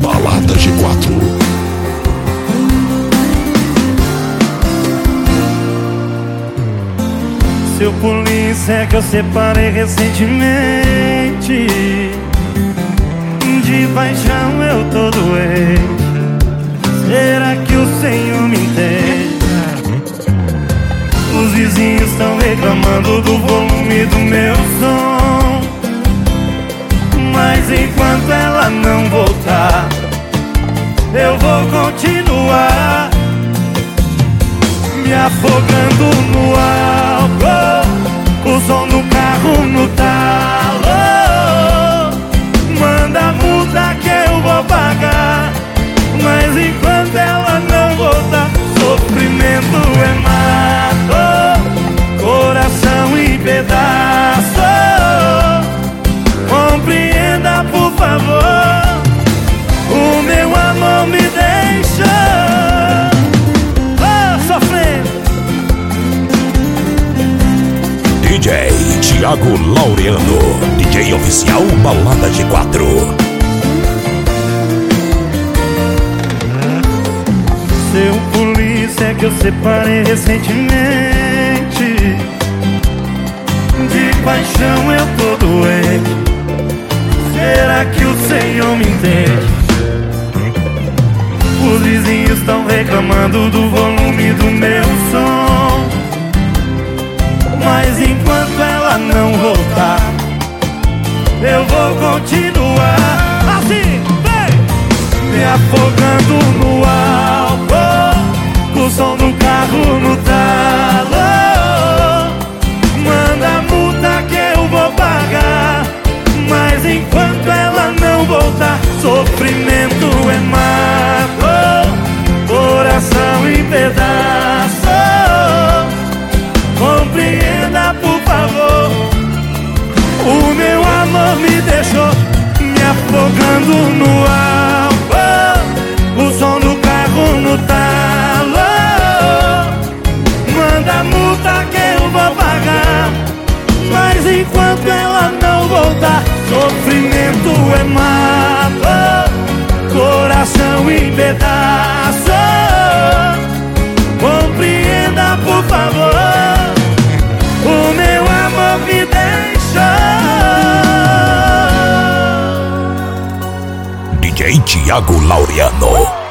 Balada G4. Seu polícia é que eu separei recentemente. De paixão eu tô doente. Será que o Senhor me entende? Os vizinhos estão reclamando do volume do meu som, mas enquanto ela não voltar, eu vou continuar me afogando no álcool, o som do carro no talo. Manda a multa que eu vou pagar, mas enquanto ela não voltar, sofrimento é mato, coração em pedaço. Compreenda, por favor, o meu amor me deixa sofrendo. DJ Thiago Laureano, DJ oficial Balada G4. Seu polícia é que eu separei recentemente. De paixão eu tô doente. Será que o Senhor me entende? Os vizinhos estão reclamando do volume do meu som, mas enquanto ela não voltar, eu vou continuar assim, vem! Me afogando no álcool, o som do carro no talo. Manda a multa que eu vou pagar, mas enquanto ela não voltar, sofrimento é mato, coração em pedaço. Compreenda, por favor, o meu amor me deixou me afogando no álcool, o som do carro no talo. Manda a multa que eu vou pagar, mas enquanto ela não voltar, sofrimento é mato, coração em pedaço. Compreenda, por favor, o meu amor me deixa. DJ Thiago Laureano.